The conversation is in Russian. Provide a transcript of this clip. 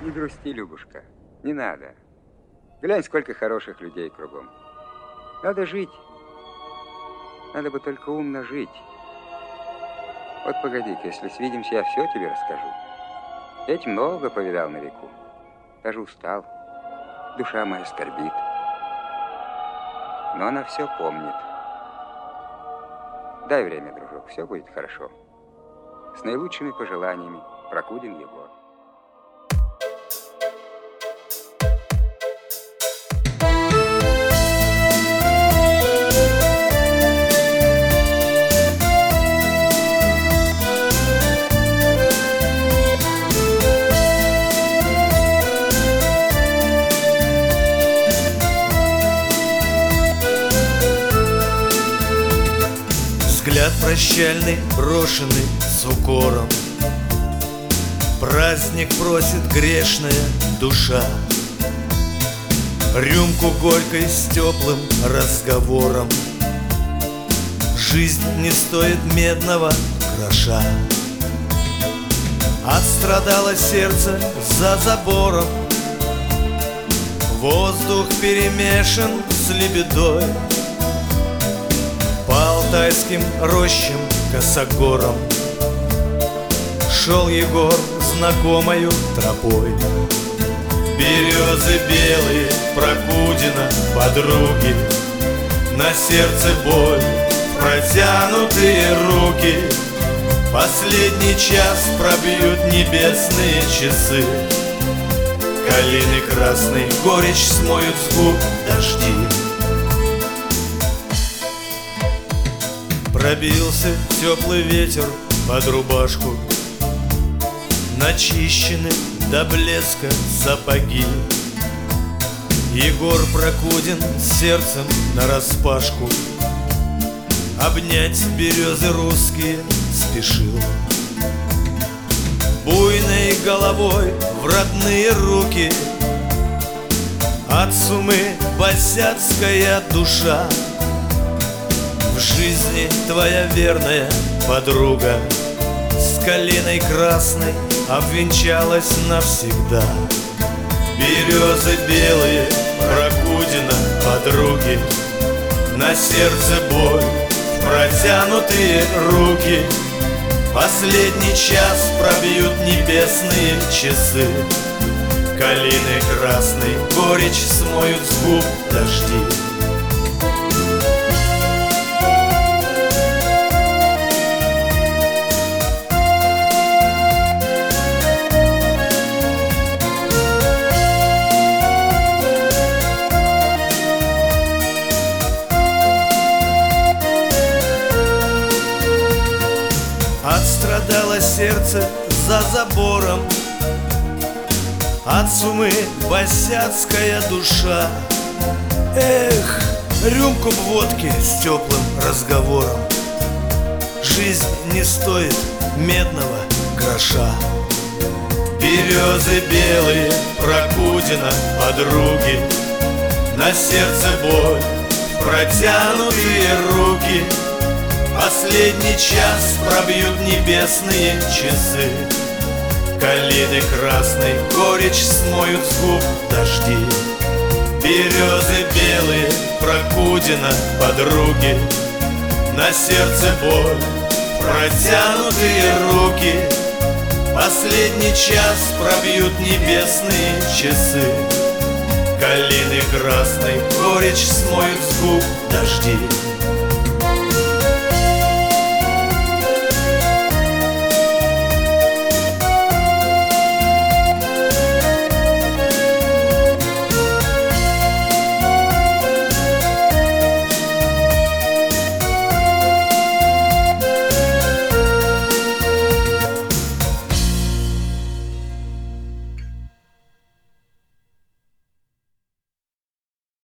Не грусти, Любушка, не надо. Глянь, сколько хороших людей кругом. Надо жить. Надо бы только умно жить. Вот погоди-ка, если свидимся, я все тебе расскажу. Я ведь много повидал на веку. Даже устал. Душа моя скорбит. Но она все помнит. Дай время, дружок, все будет хорошо. С наилучшими пожеланиями, Прокудин Егор. Взгляд прощальный, брошенный с укором. Праздник просит грешная душа. Рюмку горькой с теплым разговором. Жизнь не стоит медного гроша. Отстрадало сердце за забором. Воздух перемешан с лебедой. По алтайским рощам косогором шел Егор знакомою тропой. Березы белые Прокудина подруги, на сердце боль, протянутые руки. Последний час пробьют небесные часы. Калины красной горечь смоют с губ дожди. Пробился теплый ветер под рубашку, начищены до блеска сапоги. Егор Прокудин сердцем нараспашку обнять березы русские спешил. Буйной головой в родные руки от сумы босяцкая душа. В жизни твоя верная подруга с калиной красной обвенчалась навсегда. Березы белые Прокудина подруги, на сердце боль, протянутые руки. Последний час пробьют небесные часы. Калины красной горечь смоют с губ дожди. Отстрадало сердце за забором, от сумы босяцкая душа. Эх, рюмку б водки с теплым разговором. Жизнь не стоит медного гроша. Березы белые Прокудина подруги, на сердце боль, протянутые руки. Последний час пробьют небесные часы. Калины красной горечь смоют с губ дожди. Березы белые Прокудина подруги, на сердце боль, протянутые руки. Последний час пробьют небесные часы. Калины красной горечь смоют с губ дожди.